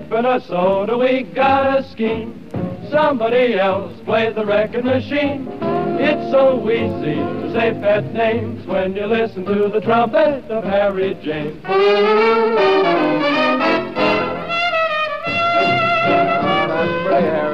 sipping a soda, we got a scheme. Somebody else plays the record machine. It's so easy to say pet names when you listen to the trumpet of Harry James. That's pretty, Harry.